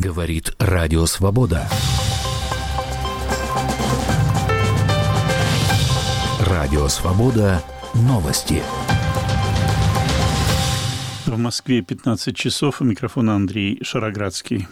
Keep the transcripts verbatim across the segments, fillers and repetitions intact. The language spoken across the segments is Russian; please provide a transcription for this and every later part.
Говорит Радио Свобода. Радио Свобода. Новости. В Москве пятнадцать часов. У микрофона Андрей Шароградский.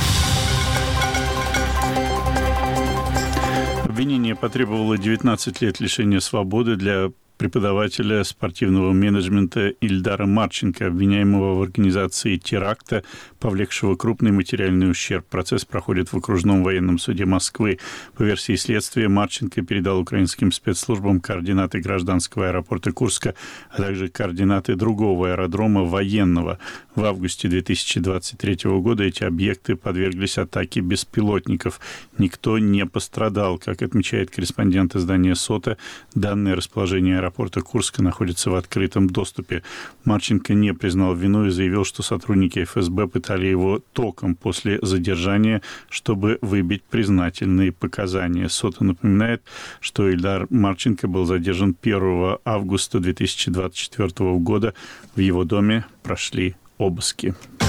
Обвинение потребовало девятнадцать лет лишения свободы для преподавателя спортивного менеджмента Ильдара Марченко, обвиняемого в организации теракта, повлекшего крупный материальный ущерб. Процесс проходит в окружном военном суде Москвы. По версии следствия, Марченко передал украинским спецслужбам координаты гражданского аэропорта Курска, а также координаты другого аэродрома военного. В августе две тысячи двадцать третьего года эти объекты подверглись атаке беспилотников. Никто не пострадал. Как отмечает корреспондент издания «Сота», данное расположение аэропорта Курска находится в открытом доступе. Марченко не признал вину и заявил, что сотрудники эф эс бэ пытали его током после задержания, чтобы выбить признательные показания. «Сота» напоминает, что Ильдар Марченко был задержан первого августа две тысячи двадцать четвёртого года. В его доме прошли обыски.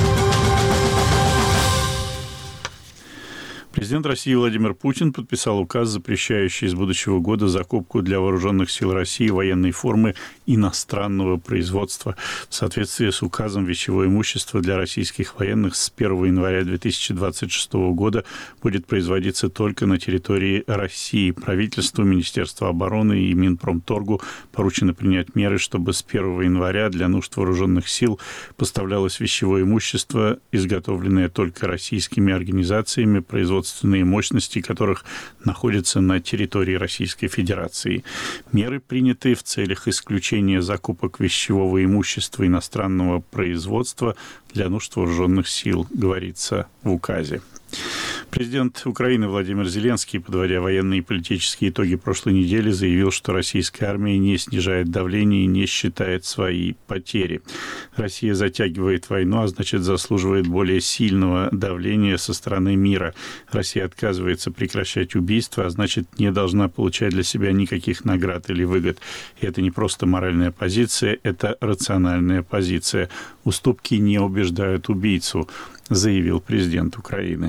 Президент России Владимир Путин подписал указ, запрещающий с будущего года закупку для вооруженных сил России военной формы иностранного производства. В соответствии с указом вещевое имущество для российских военных с первого января две тысячи двадцать шестого года будет производиться только на территории России. Правительству, Министерству обороны и Минпромторгу поручено принять меры, чтобы с первого января для нужд вооруженных сил поставлялось вещевое имущество, изготовленное только российскими организациями, производственными мощности которых находятся на территории Российской Федерации. Меры приняты в целях исключения закупок вещевого имущества иностранного производства для нужд вооруженных сил, говорится в указе. Президент Украины Владимир Зеленский, подводя военные и политические итоги прошлой недели, заявил, что российская армия не снижает давление и не считает свои потери. Россия затягивает войну, а значит, заслуживает более сильного давления со стороны мира. Россия отказывается прекращать убийства, а значит, не должна получать для себя никаких наград или выгод. И это не просто моральная позиция, это рациональная позиция. Уступки не убеждают убийцу, заявил президент Украины.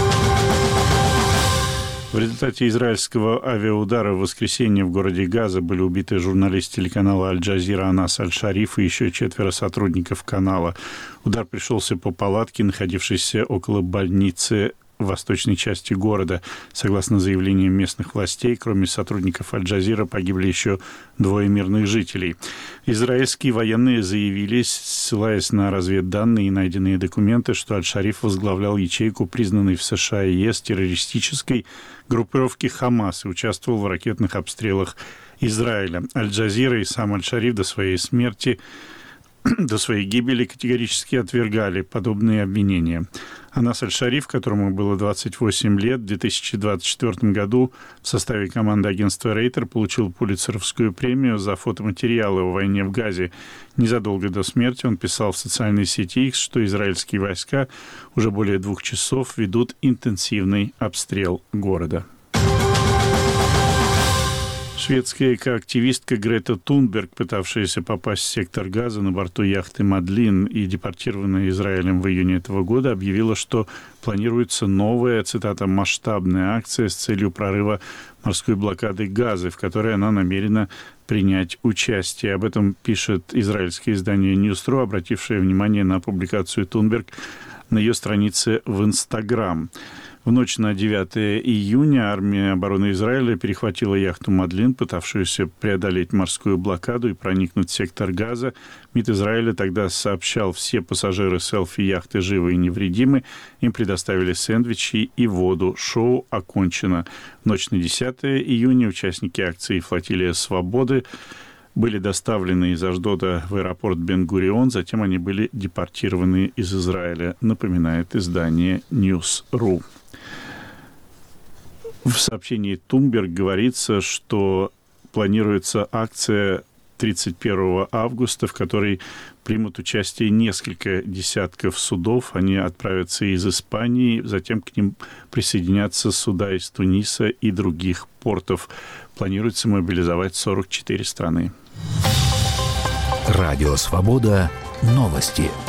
В результате израильского авиаудара в воскресенье в городе Газа были убиты журналист телеканала «Аль-Джазира» Анас Аль-Шариф и еще четверо сотрудников канала. Удар пришелся по палатке, находившейся около больницы в восточной части города. Согласно заявлениям местных властей, кроме сотрудников «Аль-Джазира» погибли еще двое мирных жителей. Израильские военные заявили, ссылаясь на разведданные и найденные документы, что Аль-Шариф возглавлял ячейку, признанной в США и ЕС террористической группировки «Хамас» и участвовал в ракетных обстрелах Израиля. Аль-Джазира и сам Аль-Шариф до своей смерти до своей гибели категорически отвергали подобные обвинения. Анас Аль-Шариф, которому было двадцать восемь лет, в две тысячи двадцать четвёртом году в составе команды агентства «Рейтер» получил Пулитцеровскую премию за фотоматериалы о войне в Газе. Незадолго до смерти он писал в социальной сети X, что израильские войска уже более двух часов ведут интенсивный обстрел города. Шведская экоактивистка Грета Тунберг, пытавшаяся попасть в сектор Газа на борту яхты «Мадлин» и депортированная Израилем в июне этого года, объявила, что планируется новая, цитата, «масштабная акция с целью прорыва морской блокады Газы», в которой она намерена принять участие. Об этом пишет израильское издание Newsro, обратившее внимание на публикацию Тунберг на ее странице в Инстаграм. В ночь на девятое июня армия обороны Израиля перехватила яхту «Мадлин», пытавшуюся преодолеть морскую блокаду и проникнуть в сектор Газа. МИД Израиля тогда сообщал, все пассажиры селфи яхты живы и невредимы. Им предоставили сэндвичи и воду. Шоу окончено. В ночь на десятое июня участники акции «Флотилия свободы» были доставлены из Ашдода в аэропорт Бен-Гурион, затем они были депортированы из Израиля, напоминает издание News.ru. В сообщении Тунберг говорится, что планируется акция тридцать первого августа, в которой примут участие несколько десятков судов. Они отправятся из Испании, затем к ним присоединятся суда из Туниса и других портов. Планируется мобилизовать сорок четыре страны. Радио «Свобода». Новости.